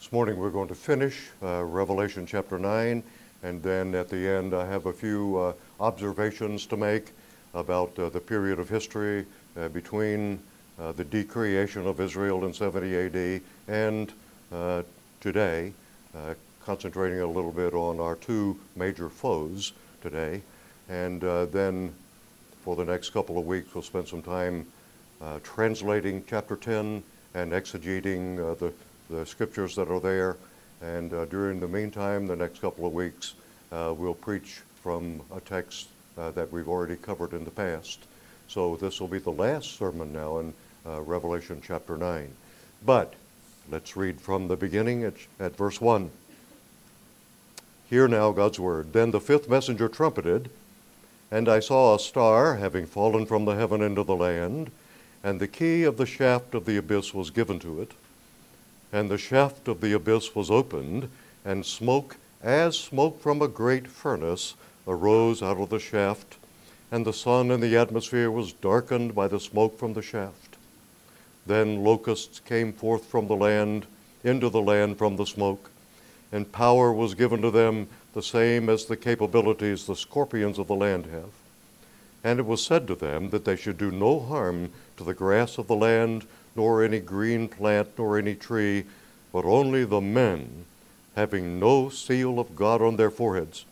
This morning we're going to finish Revelation chapter 9, and then at the end I have a few observations to make about the period of history between the decreation of Israel in 70 AD and today, concentrating a little bit on our two major foes today. And then for the next couple of weeks we'll spend some time translating chapter 10 and exegeting the scriptures that are there, and during the meantime, the next couple of weeks, we'll preach from a text that we've already covered in the past. So this will be the last sermon now in Revelation chapter 9. But let's read from the beginning at verse 1. Hear now God's word. Then the fifth messenger trumpeted, and I saw a star having fallen from the heaven into the land, and the key of the shaft of the abyss was given to it. And the shaft of the abyss was opened, and smoke, as smoke from a great furnace, arose out of the shaft, and the sun in the atmosphere was darkened by the smoke from the shaft. Then locusts came forth from the land, into the land from the smoke, and power was given to them, the same as the capabilities the scorpions of the land have. And it was said to them that they should do no harm to the grass of the land, nor any green plant, nor any tree, but only the men, having no seal of God on their foreheads.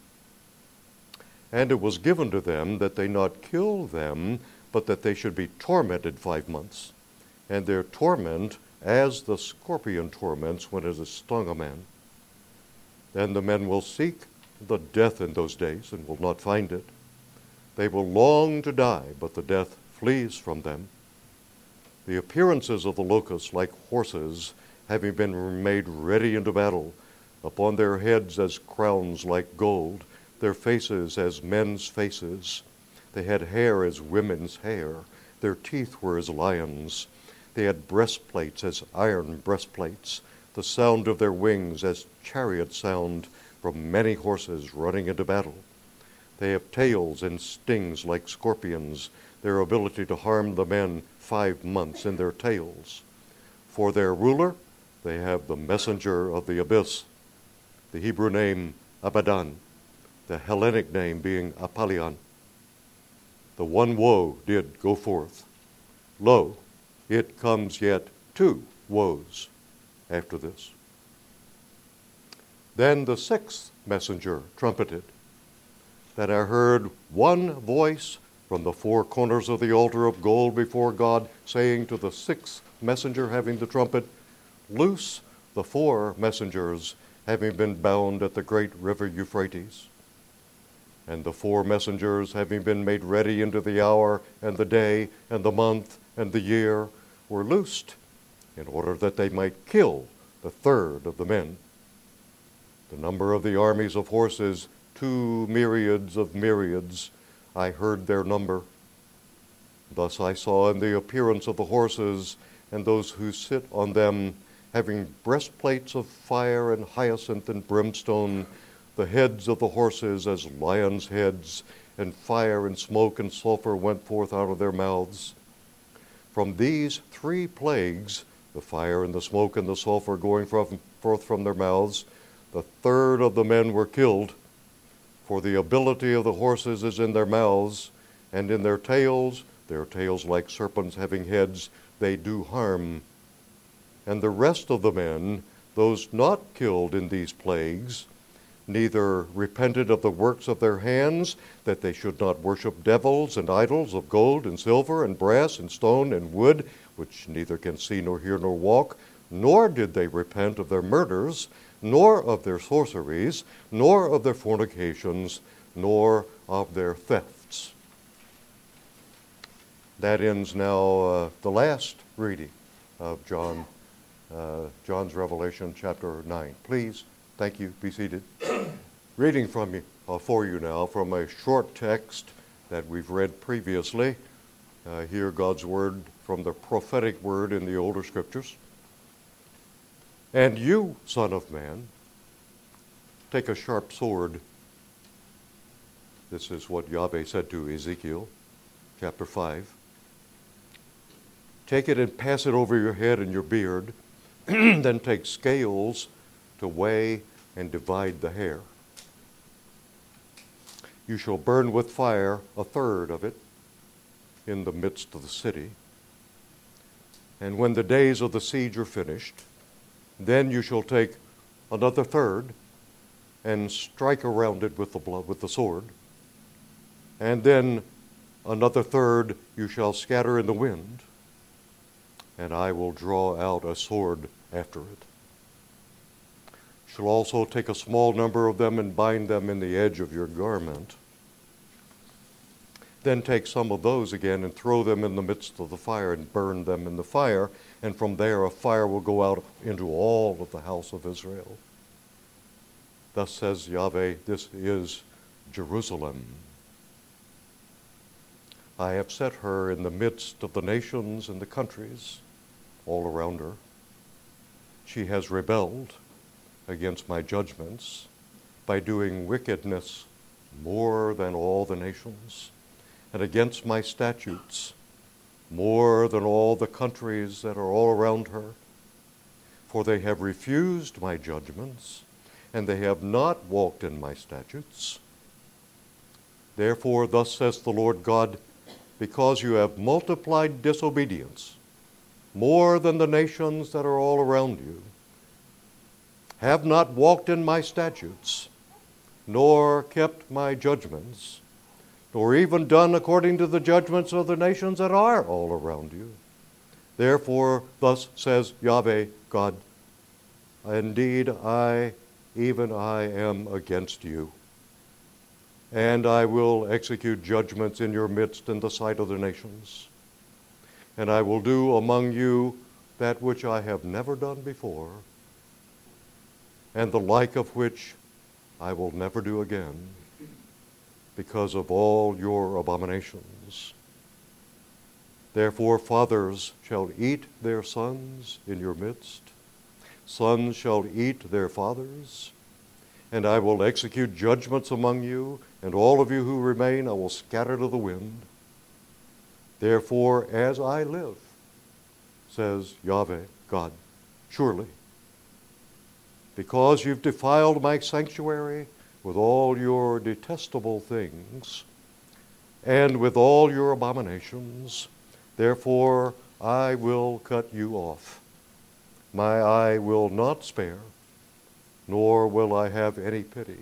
And it was given to them that they not kill them, but that they should be tormented 5 months, and their torment as the scorpion torments when it has stung a man. Then the men will seek the death in those days, and will not find it. They will long to die, but the death flees from them. The appearances of the locusts like horses, having been made ready unto battle, upon their heads as crowns like gold, their faces as men's faces. They had hair as women's hair, their teeth were as lions. They had breastplates as iron breastplates, the sound of their wings as chariot sound from many horses running into battle. They have tails and stings like scorpions, their ability to harm the men 5 months in their tails. For their ruler, they have the messenger of the abyss, the Hebrew name Abaddon, the Hellenic name being Apollyon. The one woe did go forth. Lo, it comes yet 2 woes after this. Then the sixth messenger trumpeted, that I heard one voice from the 4 corners of the altar of gold before God, saying to the sixth messenger having the trumpet, Loose the 4 messengers having been bound at the great river Euphrates. And the 4 messengers having been made ready into the hour and the day and the month and the year were loosed, in order that they might kill the third of the men. The number of the armies of horses, 2 myriads of myriads, I heard their number. Thus I saw in the appearance of the horses, and those who sit on them, having breastplates of fire and hyacinth and brimstone, the heads of the horses as lions' heads, and fire and smoke and sulfur went forth out of their mouths. From these 3 plagues, the fire and the smoke and the sulfur going forth from their mouths, the third of the men were killed. For the ability of the horses is in their mouths, and in their tails like serpents having heads, they do harm. And the rest of the men, those not killed in these plagues, neither repented of the works of their hands, that they should not worship devils and idols of gold and silver and brass and stone and wood, which neither can see nor hear nor walk, nor did they repent of their murders, nor of their sorceries, nor of their fornications, nor of their thefts. That ends now the last reading of John's Revelation chapter 9. Please, thank you, be seated. Reading for you now from a short text that we've read previously. Hear God's word from the prophetic word in the older scriptures. And you, son of man, take a sharp sword. This is what Yahweh said to Ezekiel, chapter 5. Take it and pass it over your head and your beard. Then take scales to weigh and divide the hair. You shall burn with fire a third of it in the midst of the city. And when the days of the siege are finished, then you shall take another third and strike around it with the sword. And then another third you shall scatter in the wind, and I will draw out a sword after it. You shall also take a small number of them and bind them in the edge of your garment. Then take some of those again and throw them in the midst of the fire and burn them in the fire, and from there a fire will go out into all of the house of Israel. Thus says Yahweh, this is Jerusalem. I have set her in the midst of the nations and the countries all around her. She has rebelled against my judgments by doing wickedness more than all the nations, and against my statutes more than all the countries that are all around her. For they have refused my judgments, and they have not walked in my statutes. Therefore, thus says the Lord God, because you have multiplied disobedience more than the nations that are all around you, have not walked in my statutes, nor kept my judgments, nor even done according to the judgments of the nations that are all around you. Therefore, thus says Yahweh God, indeed even I am against you, and I will execute judgments in your midst in the sight of the nations, and I will do among you that which I have never done before, and the like of which I will never do again, because of all your abominations. Therefore fathers shall eat their sons in your midst, sons shall eat their fathers, and I will execute judgments among you, and all of you who remain I will scatter to the wind. Therefore, as I live, says Yahweh God, surely, because you've defiled my sanctuary with all your detestable things, and with all your abominations, therefore I will cut you off. My eye will not spare, nor will I have any pity.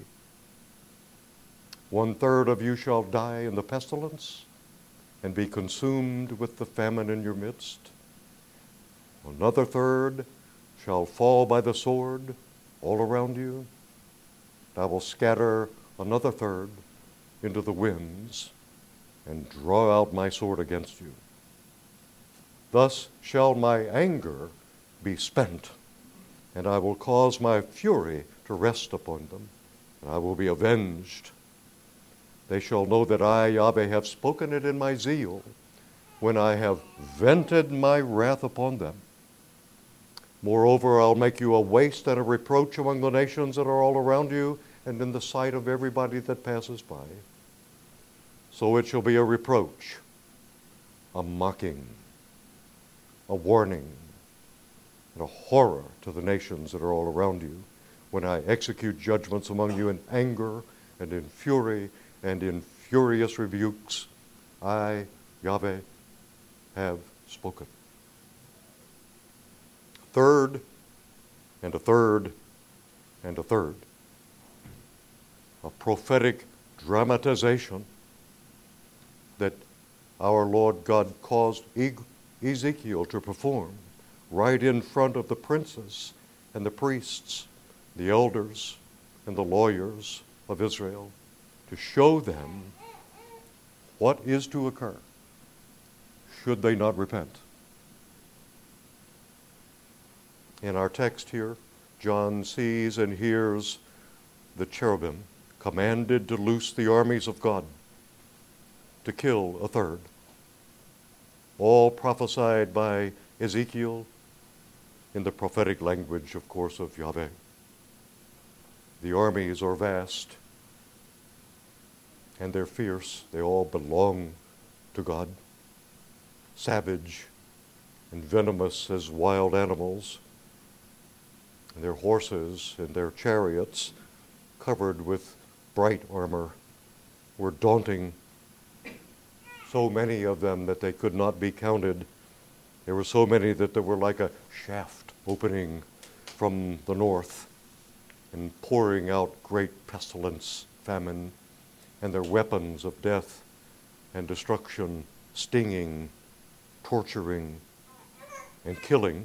1/3 of you shall die in the pestilence, and be consumed with the famine in your midst. Another third shall fall by the sword all around you. I will scatter another third into the winds and draw out my sword against you. Thus shall my anger be spent, and I will cause my fury to rest upon them, and I will be avenged. They shall know that I, Yahweh, have spoken it in my zeal, when I have vented my wrath upon them. Moreover, I'll make you a waste and a reproach among the nations that are all around you, and in the sight of everybody that passes by. So it shall be a reproach, a mocking, a warning, and a horror to the nations that are all around you, when I execute judgments among you in anger and in fury and in furious rebukes. I, Yahweh, have spoken. Third, and a third, and a third. A prophetic dramatization that our Lord God caused Ezekiel to perform right in front of the princes and the priests, the elders and the lawyers of Israel, to show them what is to occur should they not repent. In our text here, John sees and hears the cherubim commanded to loose the armies of God, to kill a third. All prophesied by Ezekiel in the prophetic language, of course, of Yahweh. The armies are vast, and they're fierce. They all belong to God. Savage and venomous as wild animals. and their horses and their chariots, covered with bright armor, were daunting. So many of them that they could not be counted. There were so many that they were like a shaft opening from the north and pouring out great pestilence, famine, and their weapons of death and destruction, stinging, torturing, and killing.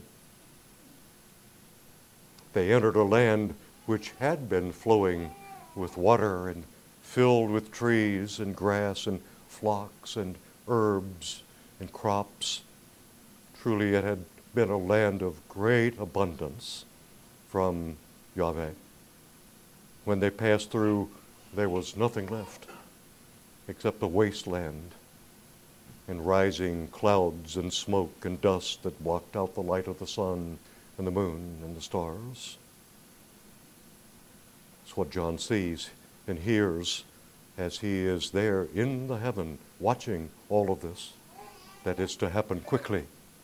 They entered a land which had been flowing with water and filled with trees and grass and flocks and herbs and crops. Truly it had been a land of great abundance from Yahweh. When they passed through, there was nothing left except a wasteland and rising clouds and smoke and dust that blocked out the light of the sun and the moon and the stars. It's what John sees and hears as he is there in the heaven watching all of this, that is to happen quickly.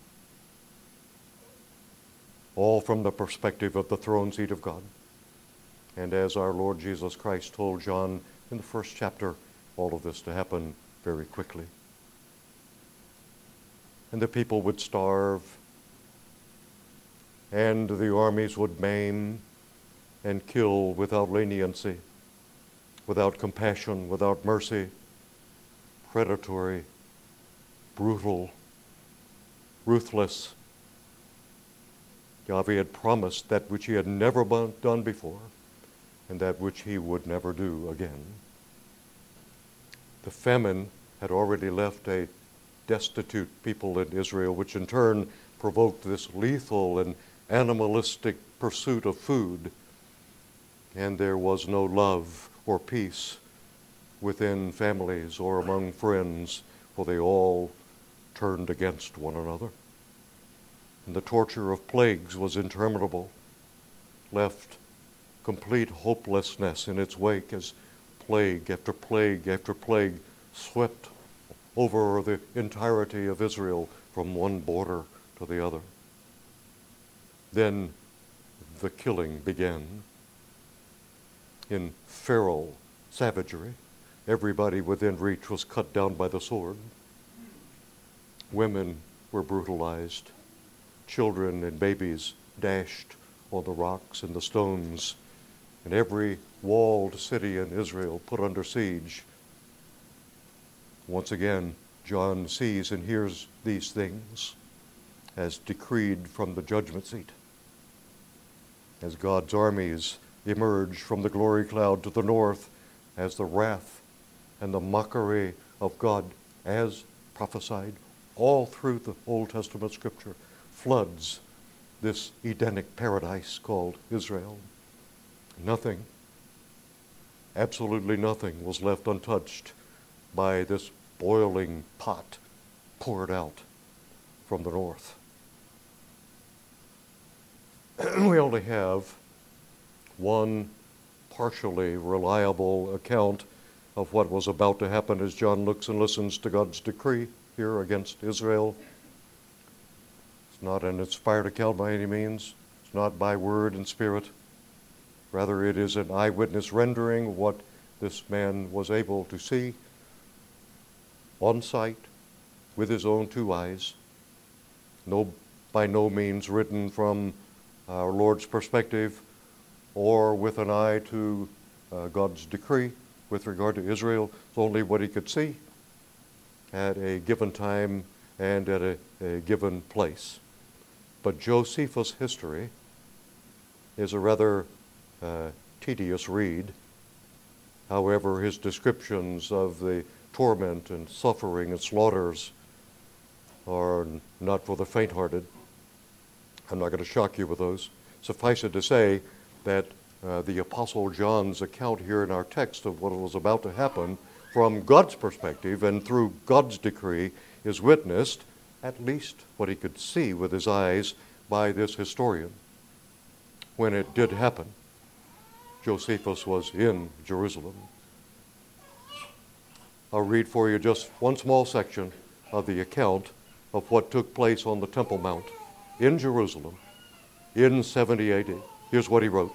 All from the perspective of the throne seat of God. And as our Lord Jesus Christ told John in the first chapter, all of this to happen very quickly. And the people would starve, and the armies would maim and kill without leniency, without compassion, without mercy, predatory, brutal, ruthless. Yahweh had promised that which he had never done before, and that which he would never do again. The famine had already left a destitute people in Israel, which in turn provoked this lethal and animalistic pursuit of food. And there was no love or peace within families or among friends, for they all turned against one another. And the torture of plagues was interminable, left complete hopelessness in its wake as plague after plague after plague swept over the entirety of Israel from one border to the other. Then the killing began in feral savagery. Everybody within reach was cut down by the sword. Women were brutalized. Children and babies dashed on the rocks and the stones, and every walled city in Israel put under siege. Once again, John sees and hears these things as decreed from the judgment seat. As God's armies emerge from the glory cloud to the north, as the wrath and the mockery of God, as prophesied all through the Old Testament scripture, floods this Edenic paradise called Israel. Nothing, absolutely nothing was left untouched by this boiling pot poured out from the north. We only have one partially reliable account of what was about to happen as John looks and listens to God's decree here against Israel. It's not an inspired account by any means. It's not by word and spirit. Rather, it is an eyewitness rendering of what this man was able to see on sight with his own two eyes. By no means written from our Lord's perspective or with an eye to God's decree with regard to Israel. It's only what he could see at a given time and at a given place. But Josephus' history is a rather tedious read. However, his descriptions of the torment and suffering and slaughters are not for the faint-hearted. I'm not going to shock you with those. Suffice it to say that the Apostle John's account here in our text of what was about to happen from God's perspective and through God's decree is witnessed, at least what he could see with his eyes, by this historian. When it did happen, Josephus was in Jerusalem. I'll read for you just one small section of the account of what took place on the Temple Mount in Jerusalem in 70 AD. Here's what he wrote.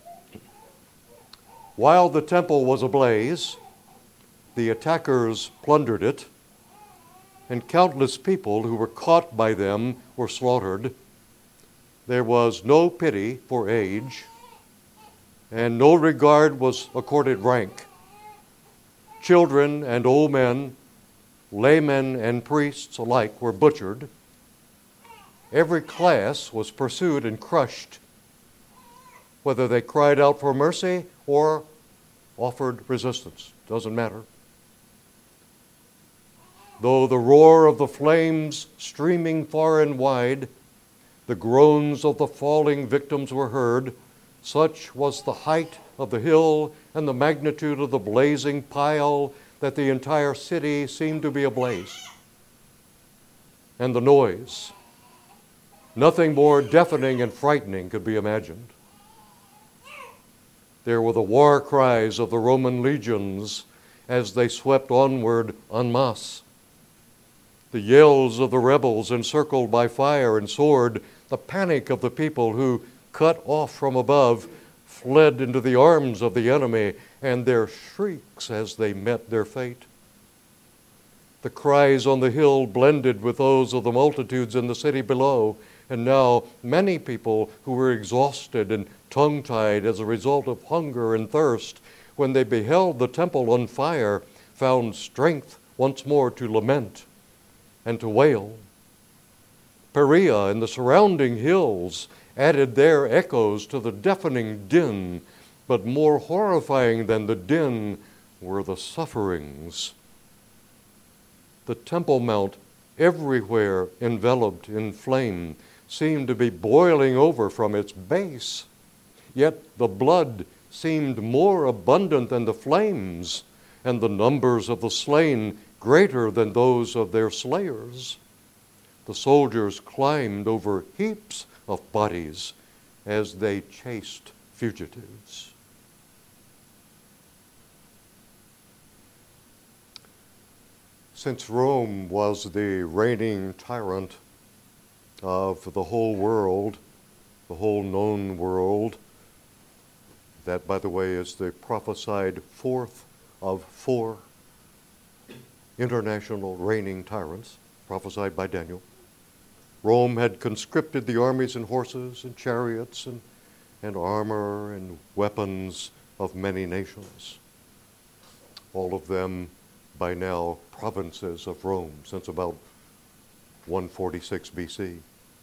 While the temple was ablaze, the attackers plundered it, and countless people who were caught by them were slaughtered. There was no pity for age, and no regard was accorded rank. Children and old men, laymen and priests alike were butchered. Every class was pursued and crushed, whether they cried out for mercy or offered resistance. Doesn't matter. Though the roar of the flames streaming far and wide, the groans of the falling victims were heard, such was the height of the hill and the magnitude of the blazing pile that the entire city seemed to be ablaze. And the noise, nothing more deafening and frightening could be imagined. There were the war cries of the Roman legions as they swept onward en masse. The yells of the rebels encircled by fire and sword, the panic of the people who, cut off from above, fled into the arms of the enemy, and their shrieks as they met their fate. The cries on the hill blended with those of the multitudes in the city below, and now many people who were exhausted and tongue-tied as a result of hunger and thirst, when they beheld the temple on fire, found strength once more to lament and to wail. Perea and the surrounding hills added their echoes to the deafening din, but more horrifying than the din were the sufferings. The Temple Mount, everywhere enveloped in flame, seemed to be boiling over from its base, yet the blood seemed more abundant than the flames, and the numbers of the slain greater than those of their slayers. The soldiers climbed over heaps of bodies as they chased fugitives. Since Rome was the reigning tyrant of the whole world, the whole known world, that, by the way, is the prophesied fourth of four international reigning tyrants, prophesied by Daniel. Rome had conscripted the armies and horses and chariots and armor and weapons of many nations, all of them by now provinces of Rome since about 146 BC.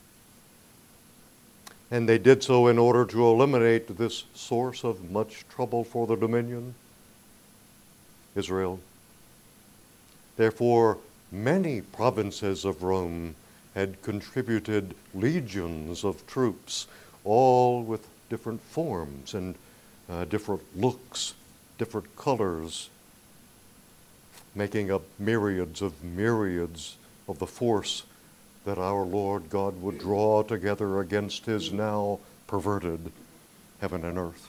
And they did so in order to eliminate this source of much trouble for the dominion, Israel. Therefore, many provinces of Rome had contributed legions of troops, all with different forms and different looks, different colors, making up myriads of the force that our Lord God would draw together against his now perverted heaven and earth.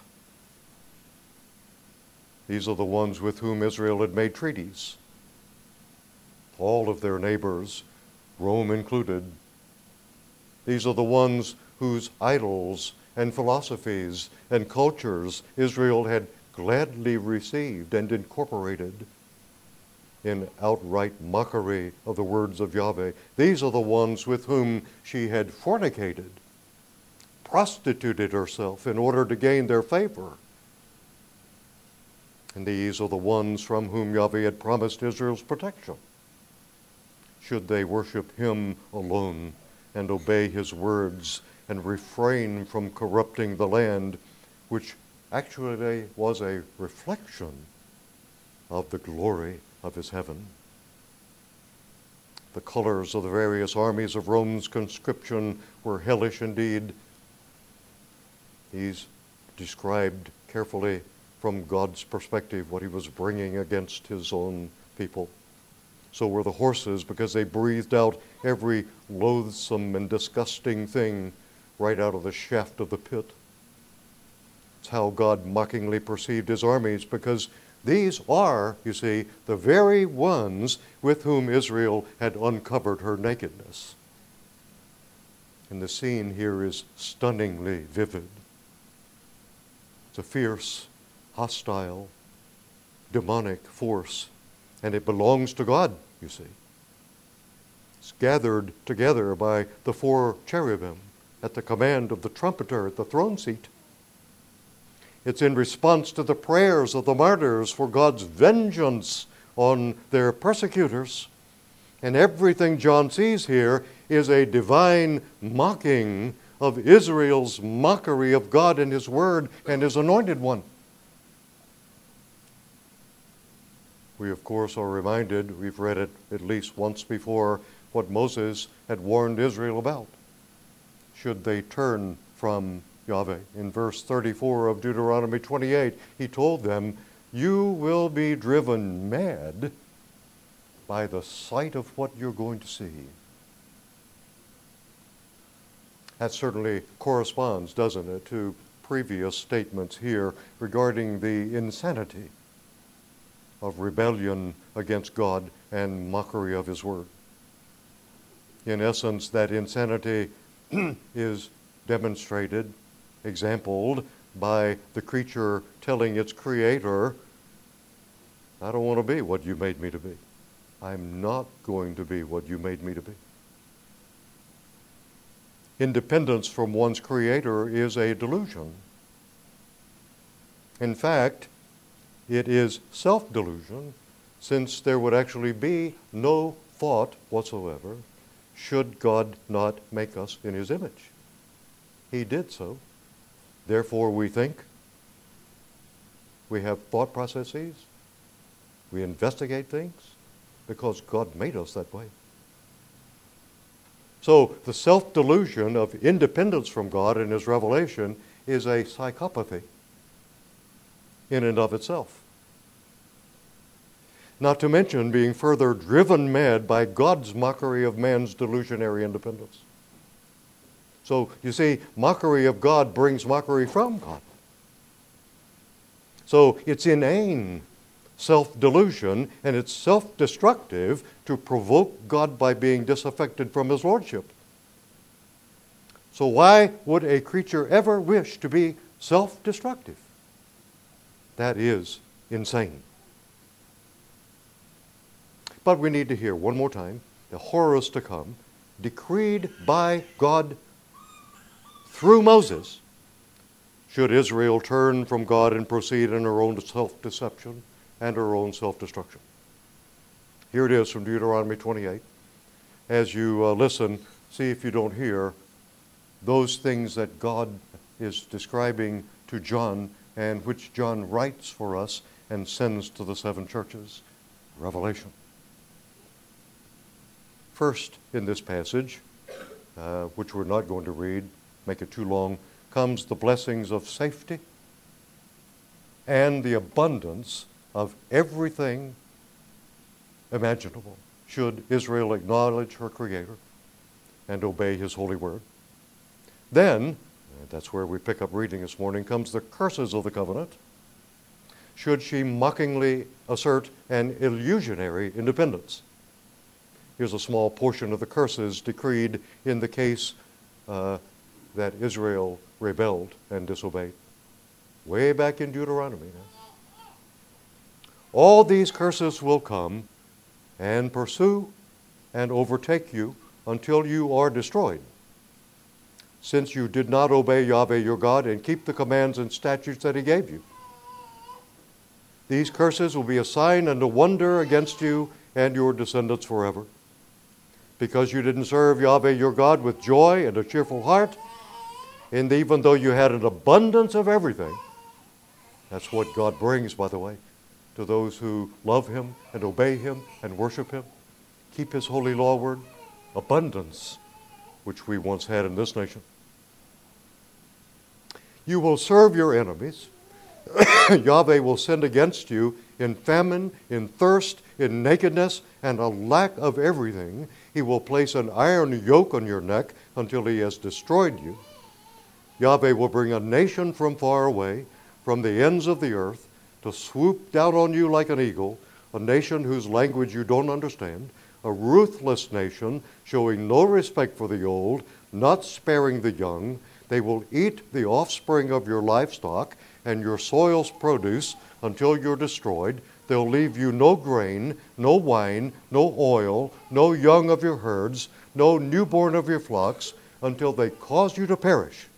These are the ones with whom Israel had made treaties. All of their neighbors, Rome included. These are the ones whose idols and philosophies and cultures Israel had gladly received and incorporated in outright mockery of the words of Yahweh. These are the ones with whom she had fornicated, prostituted herself in order to gain their favor. And these are the ones from whom Yahweh had promised Israel's protection, should they worship him alone and obey his words and refrain from corrupting the land, which actually was a reflection of the glory of his heaven. The colors of the various armies of Rome's conscription were hellish indeed. He's described carefully from God's perspective what he was bringing against his own people. So were the horses, because they breathed out every loathsome and disgusting thing right out of the shaft of the pit. It's how God mockingly perceived his armies, because these are, you see, the very ones with whom Israel had uncovered her nakedness. And the scene here is stunningly vivid. It's a fierce, hostile, demonic force, and it belongs to God, you see. It's gathered together by the 4 cherubim at the command of the trumpeter at the throne seat. It's in response to the prayers of the martyrs for God's vengeance on their persecutors. And everything John sees here is a divine mocking of Israel's mockery of God and His Word and His Anointed One. We, of course, are reminded, we've read it at least once before, what Moses had warned Israel about. Should they turn from Yahweh? In verse 34 of Deuteronomy 28, he told them, you will be driven mad by the sight of what you're going to see. That certainly corresponds, doesn't it, to previous statements here regarding the insanity of rebellion against God and mockery of His Word. In essence, that insanity is demonstrated, exampled by the creature telling its creator, I don't want to be what you made me to be. I'm not going to be what you made me to be. Independence from one's creator is a delusion. In fact, it is self-delusion, since there would actually be no thought whatsoever should God not make us in His image. He did so. Therefore, we think. We have thought processes. We investigate things because God made us that way. So the self-delusion of independence from God in His revelation is a psychopathy in and of itself. Not to mention being further driven mad by God's mockery of man's delusionary independence. So, you see, mockery of God brings mockery from God. So, it's inane self-delusion, and it's self-destructive to provoke God by being disaffected from His lordship. So why would a creature ever wish to be self-destructive? That is insane. But we need to hear one more time the horrors to come, decreed by God through Moses, should Israel turn from God and proceed in her own self-deception and her own self-destruction. Here it is from Deuteronomy 28. As you listen, see if you don't hear those things that God is describing to John and which John writes for us and sends to the 7 churches. Revelation. First in this passage, which we're not going to read, make it too long, comes the blessings of safety and the abundance of everything imaginable should Israel acknowledge her Creator and obey His holy word. Then, that's where we pick up reading this morning, comes the curses of the covenant should she mockingly assert an illusionary independence. Here's a small portion of the curses decreed in the case that Israel rebelled and disobeyed. Way back in Deuteronomy. All these curses will come and pursue and overtake you until you are destroyed, since you did not obey Yahweh your God and keep the commands and statutes that He gave you. These curses will be a sign and a wonder against you and your descendants forever, because you didn't serve Yahweh your God with joy and a cheerful heart, and even though you had an abundance of everything. That's what God brings, by the way, to those who love Him and obey Him and worship Him, keep His holy law word, abundance, which we once had in this nation. You will serve your enemies. Yahweh will send against you in famine, in thirst, in nakedness, and a lack of everything. He will place an iron yoke on your neck until He has destroyed you. Yahweh will bring a nation from far away, from the ends of the earth, to swoop down on you like an eagle, a nation whose language you don't understand, a ruthless nation showing no respect for the old, not sparing the young. They will eat the offspring of your livestock and your soil's produce until you're destroyed. They'll leave you no grain, no wine, no oil, no young of your herds, no newborn of your flocks, until they cause you to perish.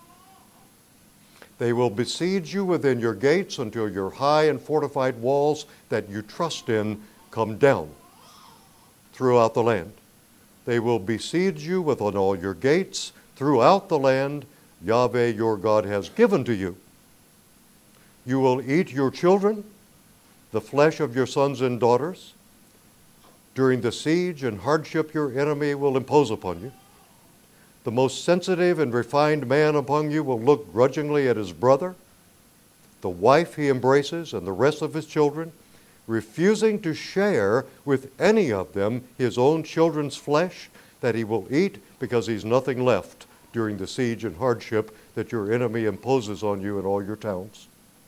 They will besiege you within your gates until your high and fortified walls that you trust in come down throughout the land. They will besiege you within all your gates throughout the land Yahweh your God has given to you. You will eat your children, the flesh of your sons and daughters. During the siege and hardship your enemy will impose upon you. The most sensitive and refined man among you will look grudgingly at his brother, the wife he embraces, and the rest of his children, refusing to share with any of them his own children's flesh that he will eat, because he's nothing left during the siege and hardship that your enemy imposes on you in all your towns.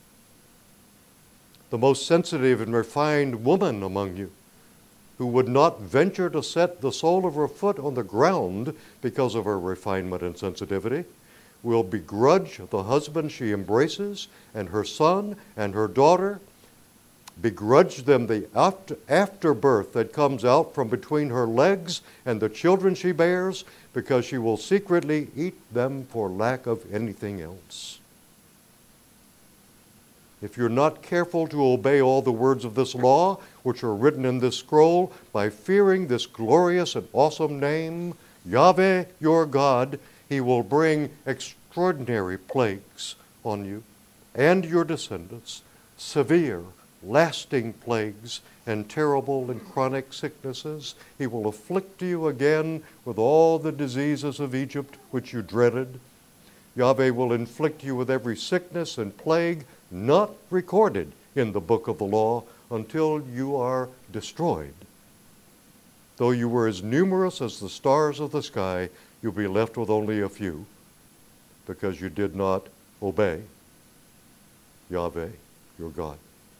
The most sensitive and refined woman among you, who would not venture to set the sole of her foot on the ground because of her refinement and sensitivity, will begrudge the husband she embraces and her son and her daughter, begrudge them the afterbirth that comes out from between her legs and the children she bears, because she will secretly eat them for lack of anything else. If you're not careful to obey all the words of this law, which are written in this scroll, by fearing this glorious and awesome name, Yahweh your God, he will bring extraordinary plagues on you and your descendants, severe, lasting plagues and terrible and chronic sicknesses. He will afflict you again with all the diseases of Egypt which you dreaded. Yahweh will inflict you with every sickness and plague not recorded in the book of the law until you are destroyed. Though you were as numerous as the stars of the sky, you'll be left with only a few, because you did not obey Yahweh, your God.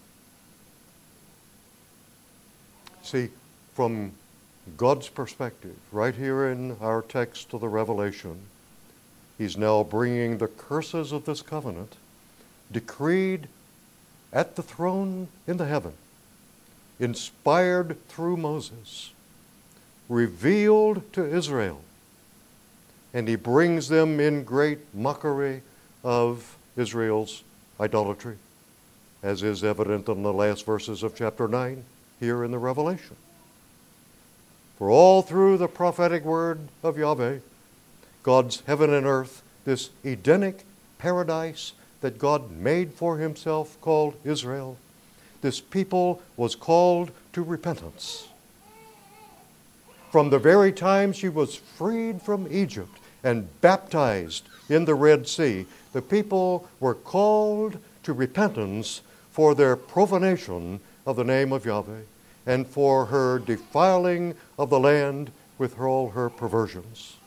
See, from God's perspective, right here in our text of the Revelation, he's now bringing the curses of this covenant, decreed at the throne in the heaven, inspired through Moses, revealed to Israel, and he brings them in great mockery of Israel's idolatry, as is evident in the last verses of chapter 9 here in the Revelation. For all through the prophetic word of Yahweh, God's heaven and earth, this Edenic paradise that God made for himself called Israel, this people was called to repentance. From the very time she was freed from Egypt and baptized in the Red Sea, the people were called to repentance for their profanation of the name of Yahweh and for her defiling of the land with all her perversions.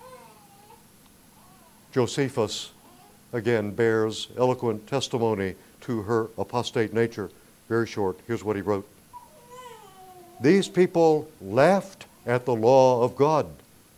Josephus, again, bears eloquent testimony to her apostate nature. Very short. Here's what he wrote. These people laughed at the law of God.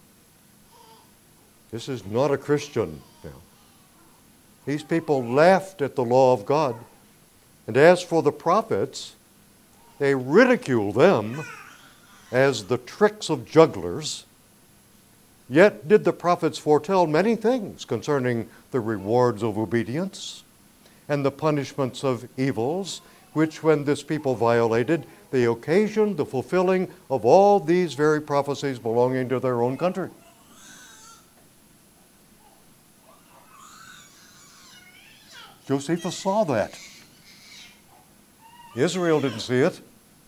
This is not a Christian now. These people laughed at the law of God. And as for the prophets, they ridicule them as the tricks of jugglers. Yet did the prophets foretell many things concerning the rewards of obedience and the punishments of evils, which when this people violated, they occasioned the fulfilling of all these very prophecies belonging to their own country. Josephus saw that. Israel didn't see it.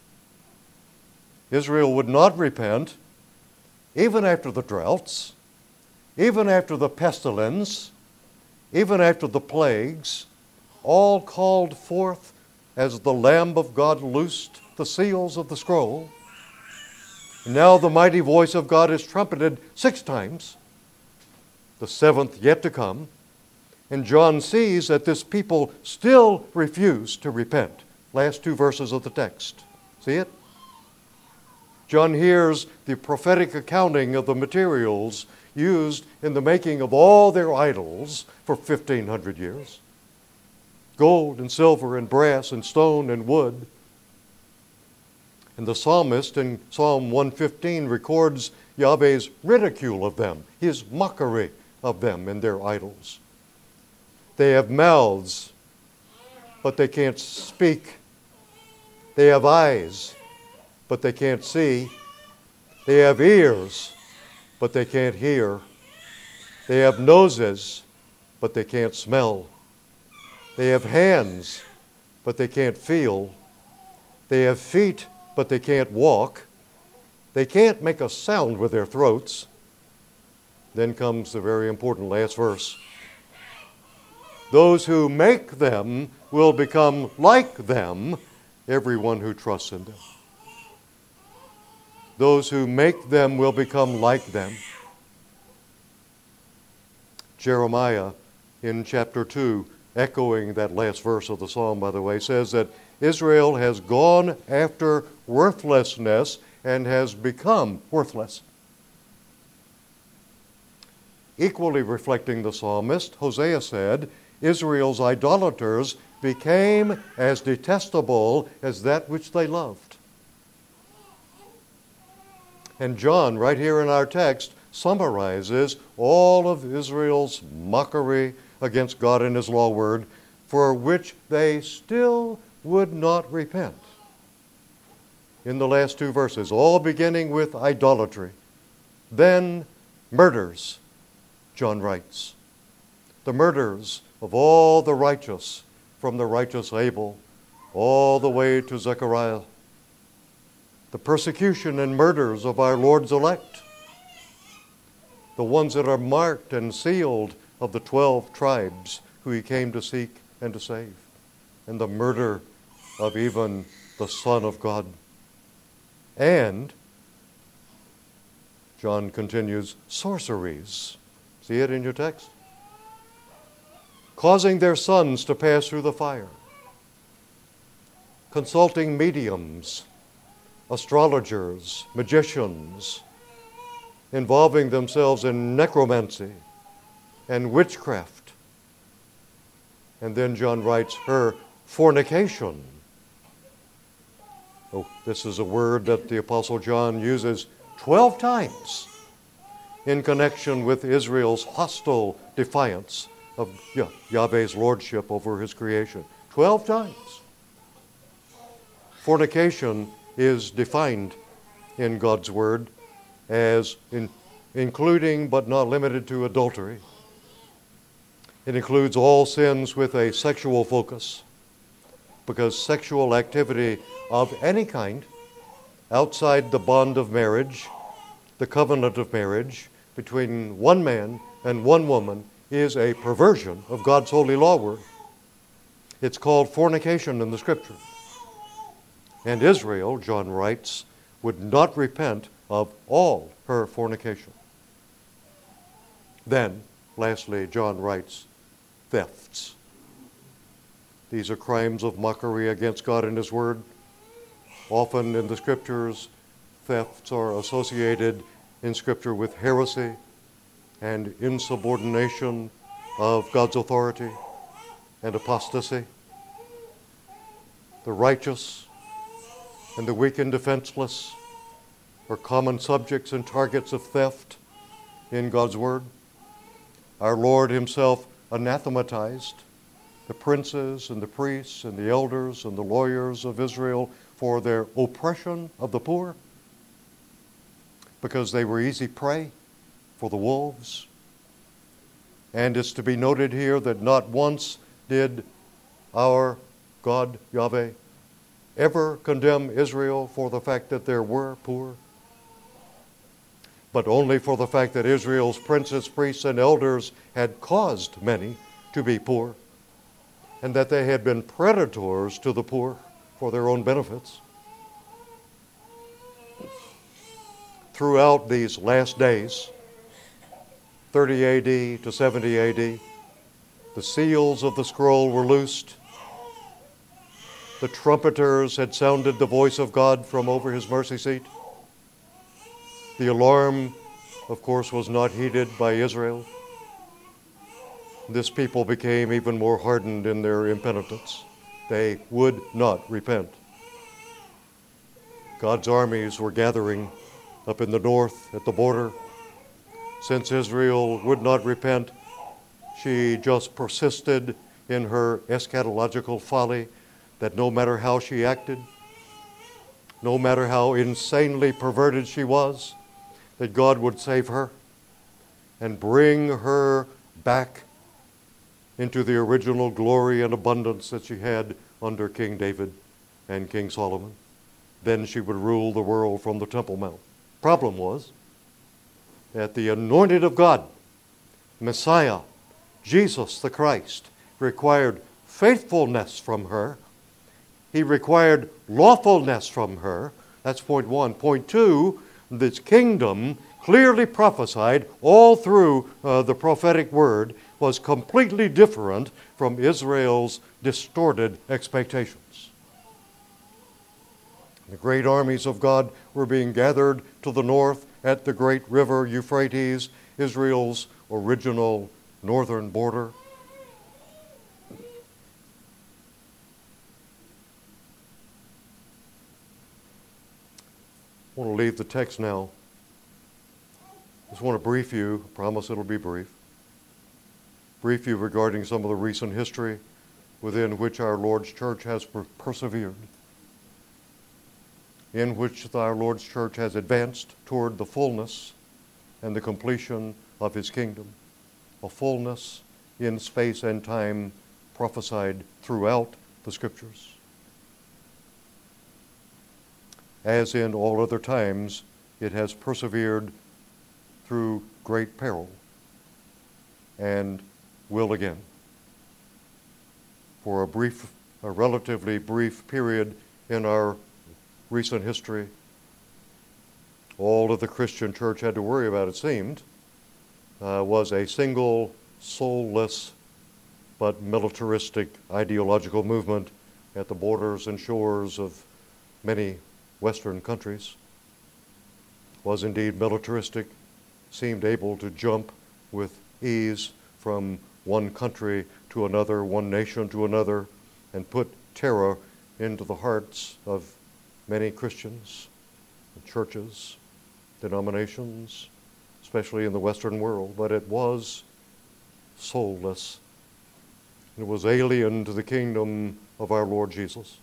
Israel would not repent, even after the droughts, even after the pestilence, even after the plagues, all called forth as the Lamb of God loosed the seals of the scroll. And now the mighty voice of God is trumpeted 6 times, the 7th yet to come. And John sees that this people still refuse to repent. Last 2 verses of the text. See it? John hears the prophetic accounting of the materials used in the making of all their idols for 1,500 years. gold and silver and brass and stone and wood. And the psalmist in Psalm 115 records Yahweh's ridicule of them, his mockery of them and their idols. They have mouths, but they can't speak. They have eyes, but they can't see. They have ears, but they can't hear. They have noses, but they can't smell. They have hands, but they can't feel. They have feet, but they can't walk. They can't make a sound with their throats. Then comes the very important last verse. Those who make them will become like them, everyone who trusts in them. Those who make them will become like them. Jeremiah in chapter 2, echoing that last verse of the psalm, by the way, says that Israel has gone after worthlessness and has become worthless. Equally reflecting the psalmist, Hosea said, Israel's idolaters became as detestable as that which they loved. And John, right here in our text, summarizes all of Israel's mockery against God and His law word, for which they still would not repent. In the last two verses, all beginning with idolatry, then murders, John writes. The murders of all the righteous, from the righteous Abel all the way to Zechariah. The persecution and murders of our Lord's elect, the ones that are marked and sealed of the 12 tribes who He came to seek and to save, and the murder of even the Son of God. And, John continues, sorceries. See it in your text? Causing their sons to pass through the fire. Consulting mediums, astrologers, magicians, involving themselves in necromancy and witchcraft. And then John writes her fornication. Oh, this is a word that the Apostle John uses 12 times in connection with Israel's hostile defiance of Yahweh's lordship over His creation. 12 times. Fornication is defined in God's Word as including but not limited to adultery. It includes all sins with a sexual focus, because sexual activity of any kind outside the bond of marriage, the covenant of marriage between one man and one woman, is a perversion of God's holy law word. It's called fornication in the Scripture. And Israel, John writes, would not repent of all her fornication. Then, lastly, John writes, thefts. These are crimes of mockery against God and His Word. Often in the Scriptures, thefts are associated in Scripture with heresy and insubordination of God's authority and apostasy. The righteous and the weak and defenseless are common subjects and targets of theft in God's Word. Our Lord Himself anathematized the princes and the priests and the elders and the lawyers of Israel for their oppression of the poor, because they were easy prey for the wolves. And it's to be noted here that not once did our God, Yahweh, ever condemn Israel for the fact that there were poor, but only for the fact that Israel's princes, priests, and elders had caused many to be poor, and that they had been predators to the poor for their own benefits. Throughout these last days, 30 AD to 70 AD, the seals of the scroll were loosed. The trumpeters had sounded the voice of God from over His mercy seat. The alarm, of course, was not heeded by Israel. this people became even more hardened in their impenitence. They would not repent. God's armies were gathering up in the north at the border. Since Israel would not repent, she just persisted in her eschatological folly that no matter how she acted, no matter how insanely perverted she was, that God would save her and bring her back into the original glory and abundance that she had under King David and King Solomon. Then she would rule the world from the Temple Mount. Problem was that the anointed of God, Messiah, Jesus the Christ, required faithfulness from her. He required lawfulness from her. That's point one. Point two, this kingdom, clearly prophesied all through the prophetic word, was completely different from Israel's distorted expectations. The great armies of God were being gathered to the north at the great river Euphrates, Israel's original northern border. I want to leave the text now. Just want to brief you, I promise it'll be brief you regarding some of the recent history within which our Lord's church has persevered, in which our Lord's church has advanced toward the fullness and the completion of his kingdom, a fullness in space and time prophesied throughout the Scriptures. As in all other times, it has persevered through great peril and will again. For a relatively brief period in our recent history, all that the Christian church had to worry about, it seemed, was a single, soulless, but militaristic ideological movement at the borders and shores of many Western countries. Was indeed militaristic, seemed able to jump with ease from one country to another, one nation to another, and put terror into the hearts of many Christians, churches, denominations, especially in the Western world. But it was soulless. It was alien to the kingdom of our Lord Jesus.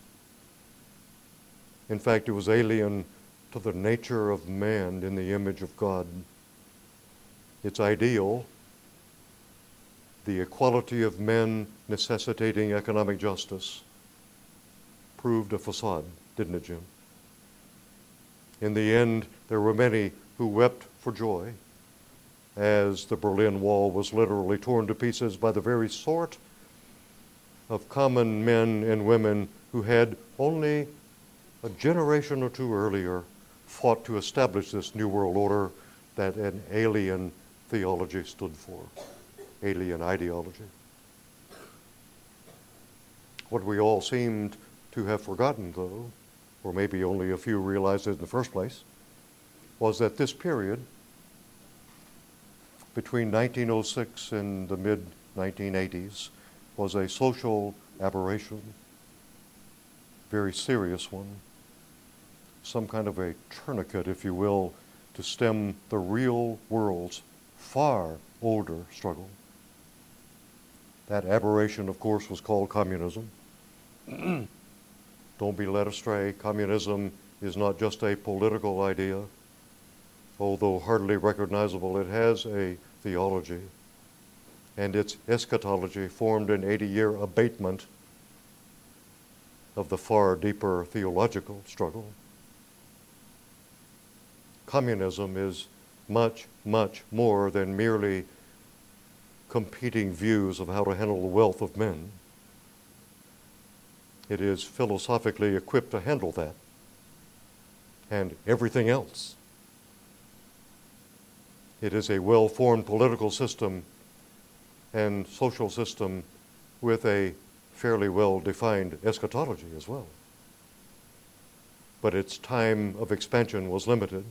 In fact, it was alien to the nature of man in the image of God. Its ideal, the equality of men necessitating economic justice, proved a facade, didn't it, Jim? In the end, there were many who wept for joy as the Berlin Wall was literally torn to pieces by the very sort of common men and women who had only a generation or two earlier fought to establish this New World Order that an alien theology stood for, alien ideology. What we all seemed to have forgotten, though, or maybe only a few realized it in the first place, was that this period between 1906 and the mid-1980s was a social aberration, very serious one, some kind of a tourniquet, if you will, to stem the real world's far older struggle. That aberration, of course, was called communism. Don't be led astray. Communism is not just a political idea. Although hardly recognizable, it has a theology. And its eschatology formed an 80-year abatement of the far deeper theological struggle. Communism is much, much more than merely competing views of how to handle the wealth of men. It is philosophically equipped to handle that and everything else. It is a well-formed political system and social system with a fairly well-defined eschatology as well. But its time of expansion was limited,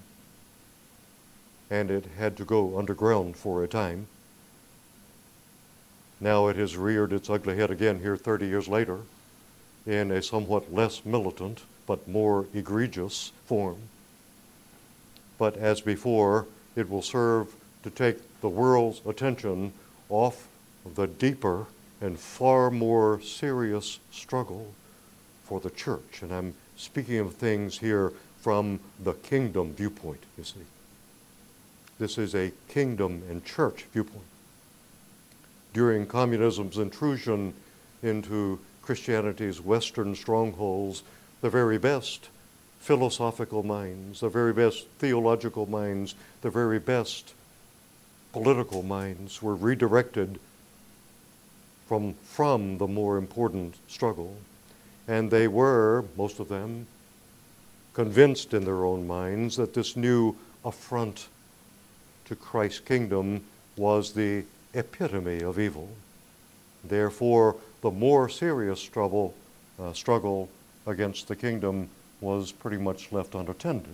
and it had to go underground for a time. Now it has reared its ugly head again here 30 years later in a somewhat less militant but more egregious form. But as before, it will serve to take the world's attention off the deeper and far more serious struggle for the church. And I'm speaking of things here from the kingdom viewpoint, you see. This is a kingdom and church viewpoint. During communism's intrusion into Christianity's Western strongholds, the very best philosophical minds, the very best theological minds, the very best political minds were redirected from the more important struggle. And they were, most of them, convinced in their own minds that this new affront to Christ's kingdom was the epitome of evil. Therefore, the more serious struggle against the kingdom was pretty much left unattended.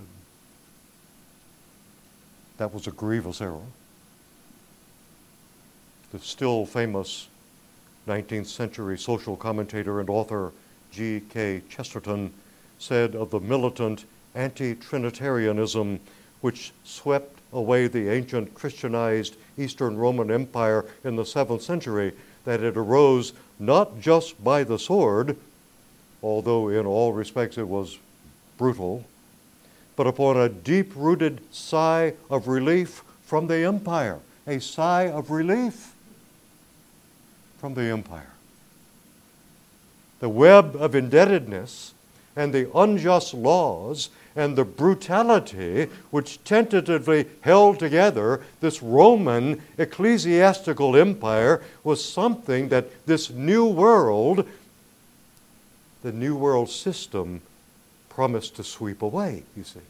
That was a grievous error. The still famous 19th century social commentator and author G.K. Chesterton said of the militant anti-Trinitarianism which swept away the ancient Christianized Eastern Roman Empire in the 7th century that it arose not just by the sword, although in all respects it was brutal, but upon a deep-rooted sigh of relief from the empire, a sigh of relief from the empire. The web of indebtedness and the unjust laws and the brutality which tentatively held together this Roman ecclesiastical empire was something that this new world, the new world system, promised to sweep away, you see.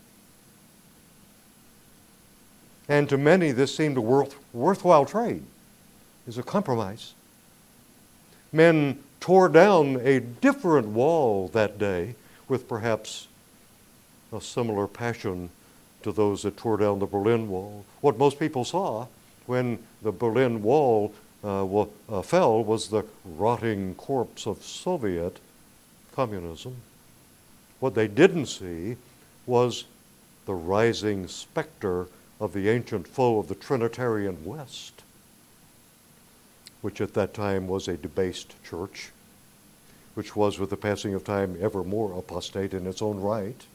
And to many this seemed a worthwhile trade. It was a compromise. Men tore down a different wall that day with perhaps a similar passion to those that tore down the Berlin Wall. What most people saw when the Berlin Wall fell was the rotting corpse of Soviet communism. What they didn't see was the rising specter of the ancient foe of the Trinitarian West, which at that time was a debased church, which was with the passing of time ever more apostate in its own right.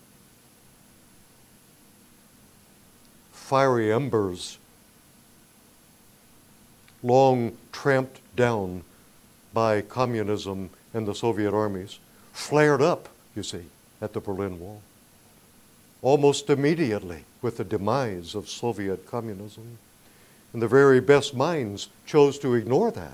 Fiery embers, long tramped down by communism and the Soviet armies, flared up, you see, at the Berlin Wall, almost immediately with the demise of Soviet communism. And the very best minds chose to ignore that.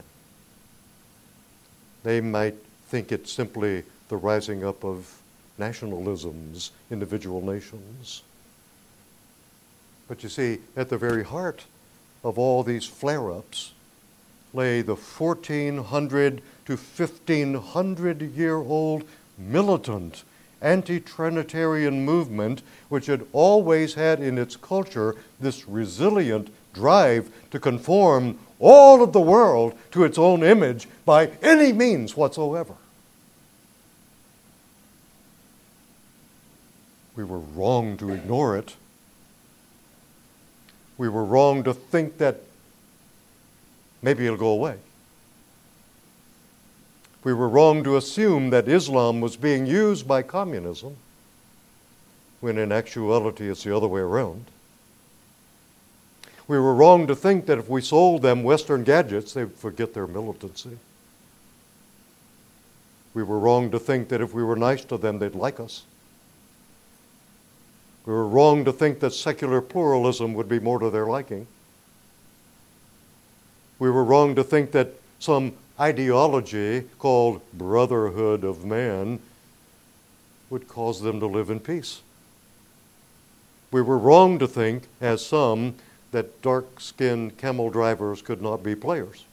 They might think it simply the rising up of nationalisms, individual nations. But you see, at the very heart of all these flare-ups lay the 1,400 to 1,500-year-old militant anti-Trinitarian movement, which had always had in its culture this resilient drive to conform all of the world to its own image by any means whatsoever. We were wrong to ignore it. We were wrong to think that maybe it'll go away. We were wrong to assume that Islam was being used by communism, when in actuality it's the other way around. We were wrong to think that if we sold them Western gadgets, they would forget their militancy. We were wrong to think that if we were nice to them, they'd like us. We were wrong to think that secular pluralism would be more to their liking. We were wrong to think that some ideology called brotherhood of man would cause them to live in peace. We were wrong to think, as some, that dark-skinned camel drivers could not be players.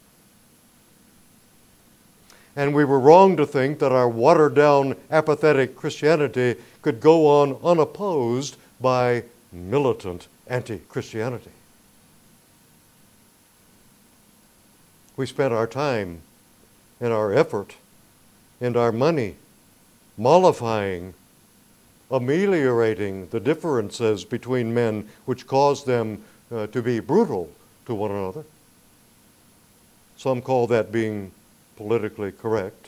And we were wrong to think that our watered-down, apathetic Christianity could go on unopposed by militant anti-Christianity. We spent our time and our effort and our money mollifying, ameliorating the differences between men which caused them to be brutal to one another. Some call that being politically correct.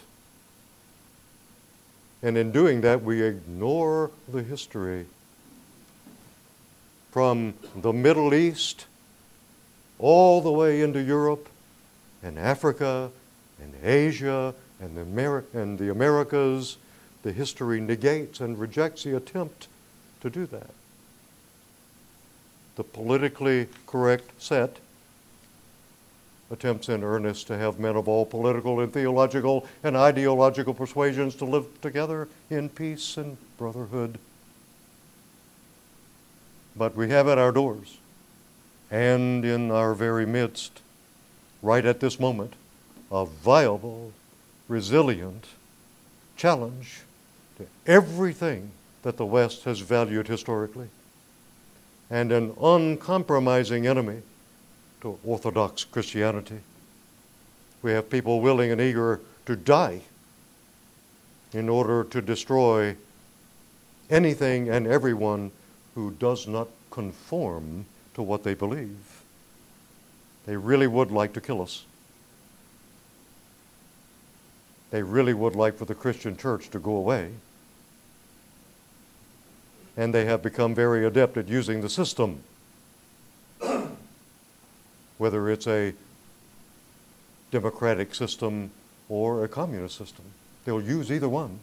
And in doing that, we ignore the history from the Middle East all the way into Europe and Africa and Asia and the Americas. The history negates and rejects the attempt to do that. The politically correct set attempts in earnest to have men of all political and theological and ideological persuasions to live together in peace and brotherhood. But we have at our doors and in our very midst, right at this moment, a viable, resilient challenge to everything that the West has valued historically, and an uncompromising enemy to Orthodox Christianity. We have people willing and eager to die in order to destroy anything and everyone who does not conform to what they believe. They really would like to kill us. They really would like for the Christian church to go away. And they have become very adept at using the system, whether it's a democratic system or a communist system. They'll use either one.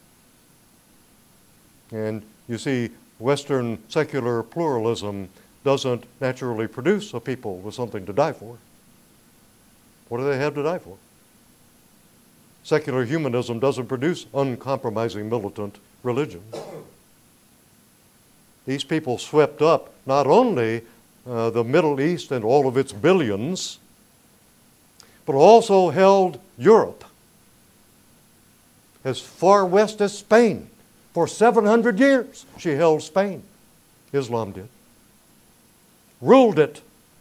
And you see, Western secular pluralism doesn't naturally produce a people with something to die for. What do they have to die for? Secular humanism doesn't produce uncompromising militant religion. These people swept up not only the Middle East and all of its billions, but also held Europe as far west as Spain. For 700 years, she held Spain. Islam did. Ruled it.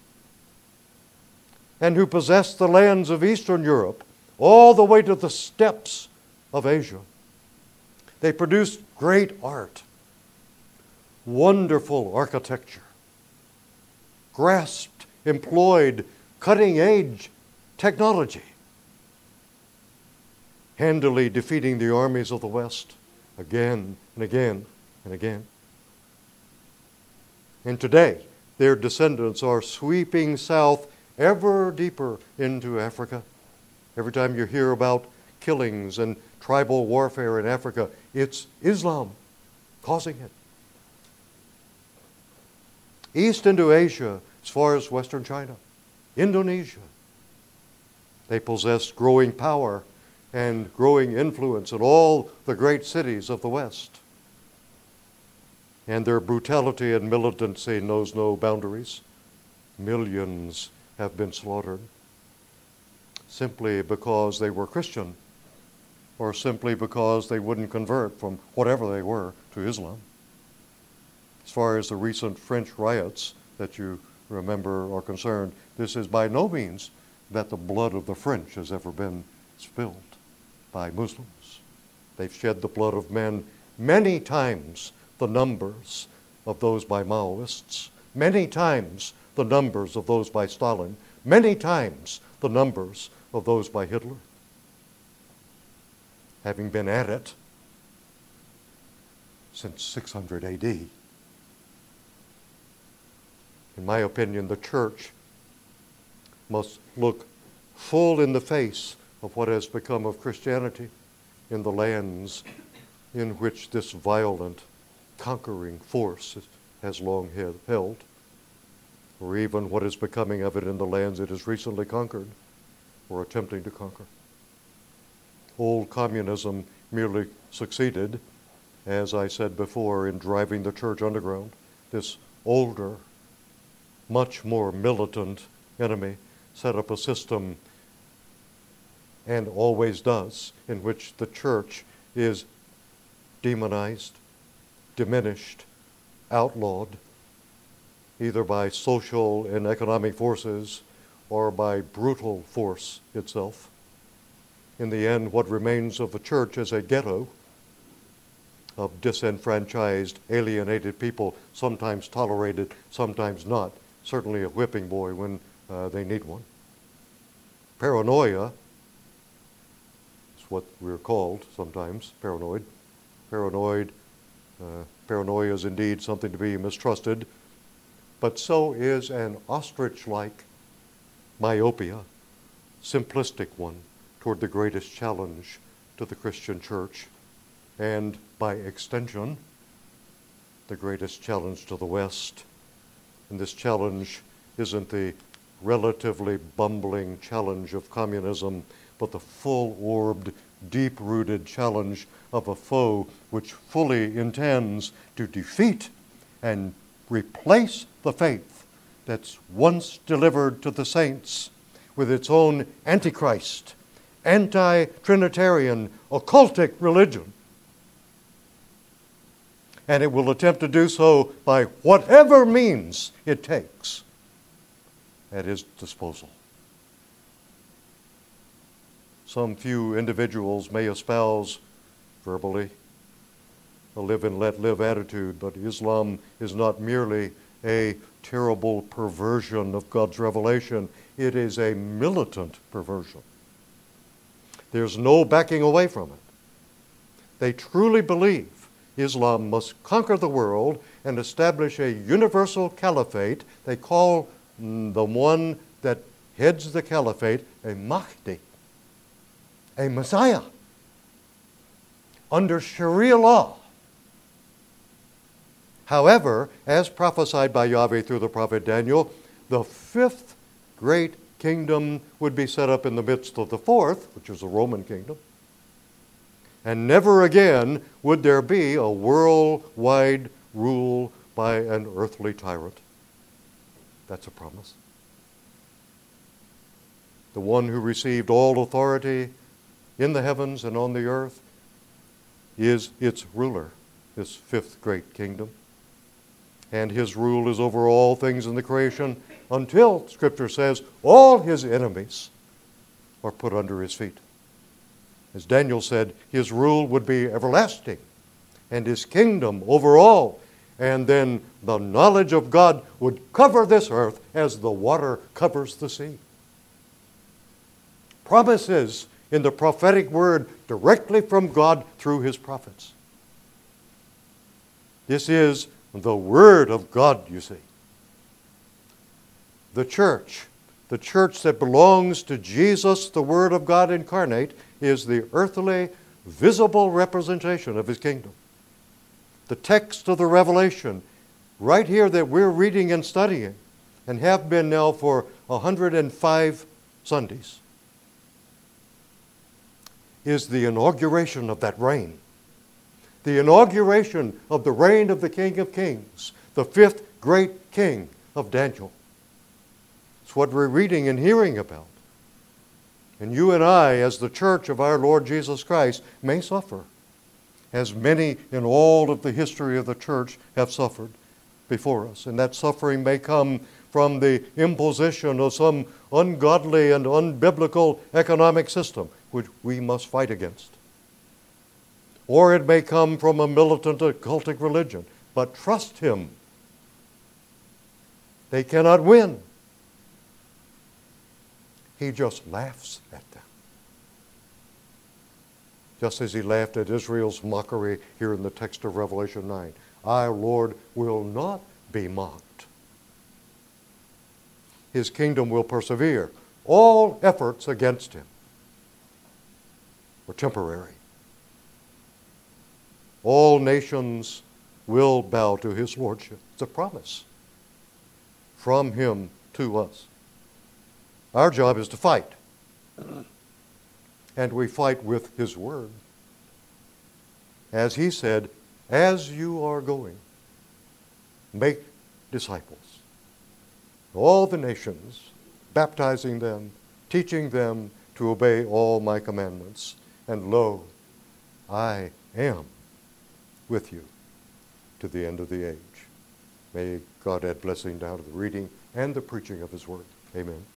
And who possessed the lands of Eastern Europe all the way to the steppes of Asia. They produced great art, wonderful architecture, grasped, employed cutting-edge technology, handily defeating the armies of the West again and again and again. And today, their descendants are sweeping south ever deeper into Africa. Every time you hear about killings and tribal warfare in Africa, it's Islam causing it. East into Asia, as far as Western China, Indonesia. They possess growing power and growing influence in all the great cities of the West. And their brutality and militancy knows no boundaries. Millions have been slaughtered simply because they were Christian, or simply because they wouldn't convert from whatever they were to Islam. As far as the recent French riots that you remember are concerned, this is by no means that the blood of the French has ever been spilled by Muslims. They've shed the blood of men many times the numbers of those by Maoists, many times the numbers of those by Stalin, many times the numbers of those by Hitler. Having been at it since 600 AD. In my opinion, the church must look full in the face of what has become of Christianity in the lands in which this violent, conquering force has long held, or even what is becoming of it in the lands it has recently conquered or attempting to conquer. Old communism merely succeeded, as I said before, in driving the church underground. This older, much more militant enemy set up a system, and always does, in which the church is demonized, diminished, outlawed, either by social and economic forces or by brutal force itself. In the end, what remains of the church is a ghetto of disenfranchised, alienated people, sometimes tolerated, sometimes not. Certainly a whipping boy when they need one. Paranoia is what we're called sometimes, paranoid. Paranoia is indeed something to be mistrusted, but so is an ostrich-like myopia, simplistic one, toward the greatest challenge to the Christian church, and by extension, the greatest challenge to the West. And this challenge isn't the relatively bumbling challenge of communism, but the full-orbed, deep-rooted challenge of a foe which fully intends to defeat and replace the faith that's once delivered to the saints with its own antichrist, anti-Trinitarian, occultic religion. And it will attempt to do so by whatever means it takes at its disposal. Some few individuals may espouse verbally a live and let live attitude, but Islam is not merely a terrible perversion of God's revelation. It is a militant perversion. There's no backing away from it. They truly believe Islam must conquer the world and establish a universal caliphate. They call the one that heads the caliphate a Mahdi, a Messiah, under Sharia law. However, as prophesied by Yahweh through the prophet Daniel, the fifth great kingdom would be set up in the midst of the fourth, which is the Roman kingdom. And never again would there be a worldwide rule by an earthly tyrant. That's a promise. The one who received all authority in the heavens and on the earth is its ruler, this fifth great kingdom. And his rule is over all things in the creation until, Scripture says, all his enemies are put under his feet. As Daniel said, his rule would be everlasting, and his kingdom over all. And then the knowledge of God would cover this earth as the water covers the sea. Promises in the prophetic word directly from God through his prophets. This is the Word of God, you see. The church that belongs to Jesus, the Word of God incarnate, is the earthly, visible representation of his kingdom. The text of the Revelation, right here that we're reading and studying, and have been now for 105 Sundays, is the inauguration of that reign. The inauguration of the reign of the King of Kings, the fifth great king of Daniel. It's what we're reading and hearing about. And you and I, as the church of our Lord Jesus Christ, may suffer, as many in all of the history of the church have suffered before us. And that suffering may come from the imposition of some ungodly and unbiblical economic system, which we must fight against. Or it may come from a militant occultic religion. But trust him. They cannot win. He just laughs at them. Just as he laughed at Israel's mockery here in the text of Revelation 9. Our Lord will not be mocked. His kingdom will persevere. All efforts against him were temporary. All nations will bow to his lordship. It's a promise from him to us. Our job is to fight. And we fight with his word. As he said, as you are going, make disciples. All the nations, baptizing them, teaching them to obey all my commandments. And lo, I am with you to the end of the age. May God add blessing down to the reading and the preaching of his word. Amen.